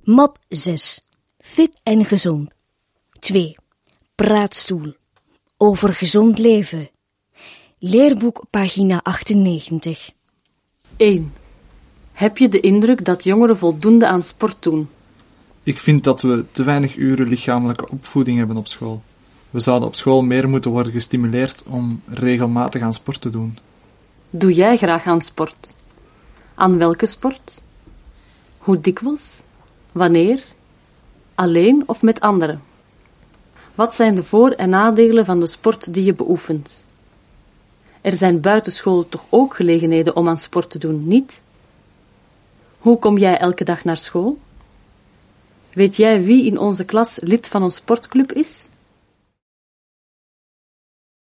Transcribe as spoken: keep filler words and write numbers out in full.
Map zes. Fit en gezond. twee. Praatstoel. Over gezond leven. Leerboek pagina achtennegentig. één. Heb je de indruk dat jongeren voldoende aan sport doen? Ik vind dat we te weinig uren lichamelijke opvoeding hebben op school. We zouden op school meer moeten worden gestimuleerd om regelmatig aan sport te doen. Doe jij graag aan sport? Aan welke sport? Hoe dikwijls? Wanneer? Alleen of met anderen? Wat zijn de voor- en nadelen van de sport die je beoefent? Er zijn buitenschool toch ook gelegenheden om aan sport te doen, niet? Hoe kom jij elke dag naar school? Weet jij wie in onze klas lid van een sportclub is?